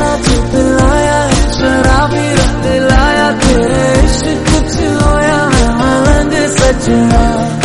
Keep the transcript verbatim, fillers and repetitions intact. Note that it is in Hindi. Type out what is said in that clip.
पिलाया शराबी रंग लाया तेरे इश्क कुछ होया मैं मलंग सजना।